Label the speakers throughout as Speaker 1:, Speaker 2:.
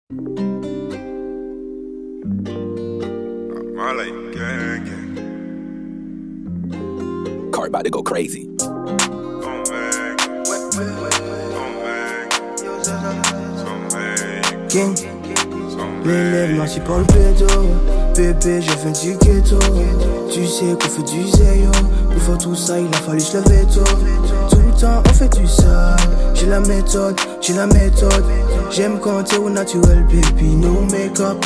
Speaker 1: I like gang, gang.
Speaker 2: Car about to go crazy.
Speaker 3: King, l'élève c'est pour le pédo. Bébé, je viens du ghetto. Tu sais qu'on fait du zéro. Pour faire tout ça, il a fallu se lever tôt. Tout le temps, on fait du sale. J'ai la méthode. J'aime quand t'es au naturel, baby. No make-up.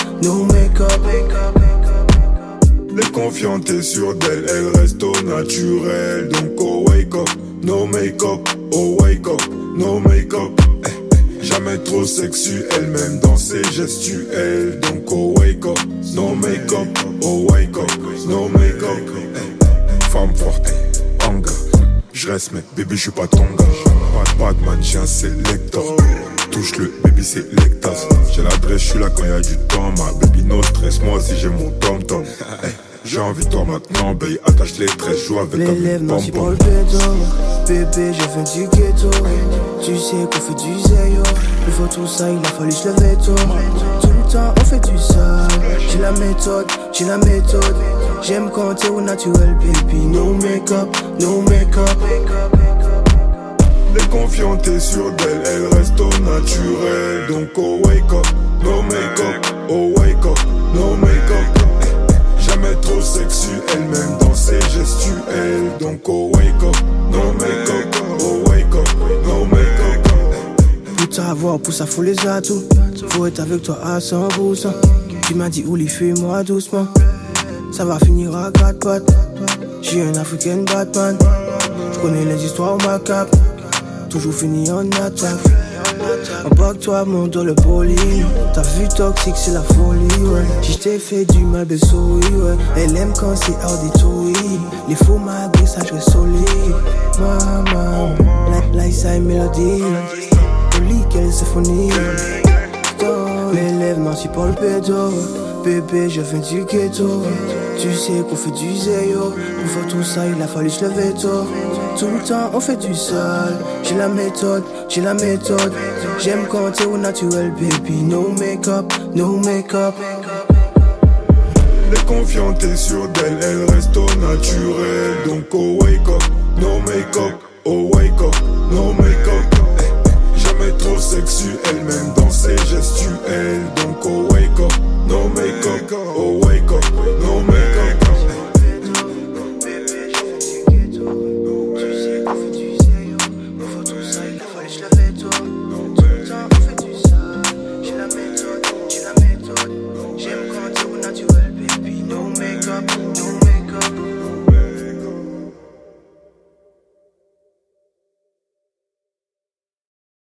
Speaker 1: Les confiantes, t'es sûre d'elle, elle reste au naturel. Donc, oh wake up, no make-up. Oh wake up, no make-up. Jamais trop sexuelle, même dans ses gestuels. Donc, oh wake up, no make-up. Oh wake up, no make-up. Femme forte, anga. J'reste, mais baby, j'suis pas ton gars. Pas de man, j'suis un sélecteur. Touche-le, baby, c'est lectas. J'ai l'adresse, j'suis là quand y'a du temps. Ma baby, no stress, moi aussi j'ai mon tom-tom. J'ai envie de toi maintenant, baby, attache les tresses, joue avec un
Speaker 3: l'élève, non, c'est pour le pédo. Bébé, je viens du ghetto. Tu sais qu'on fait du zéro. Pour faire tout ça, il a fallu se lever tôt. Tout le temps, on fait du sale. J'ai la méthode. J'aime quand t'es au naturel, baby. No make-up.
Speaker 1: Les confiantes, t'es sûre d'elle, elle reste au naturel. Donc oh wake up, no make-up. Oh wake up, no make-up. Jamais trop sexuelle, même dans ses gestuels. Donc oh wake up, no make-up. Oh wake up, no make-up.
Speaker 3: Pour t'avoir, pour ça faut les atouts. Faut être avec toi à 100%. Tu m'as dit Ouli, fais-moi doucement. Ça va finir à 4 pattes. J'suis un African Batman. J'connais les histoires macabres. Toujours fini en attaque. En bas que toi, mon dos le poli. Ta vue toxique, c'est la folie, ouais. Si j't'ai fait du mal, ben sorry, ouais. Elle aime quand c'est auditory. Les faux magrés, ça j'suis solide. Maman, like ça mélodie. Poli, quelle symphonie. L'élève, non, c'est pas le pédo. Bébé, je viens du ghetto. Tu sais qu'on fait du zéro. Pour faire tout ça, il a fallu se lever tôt. Tout le temps, on fait du sale. J'ai la méthode. J'aime quand t'es au naturel, baby. No make-up.
Speaker 1: Les confiantes, t'es sûre d'elle, elle reste au naturel. Donc oh wake up, no make-up. Oh wake up, no make-up. Jamais trop sexuelle, même dans ses gestuels.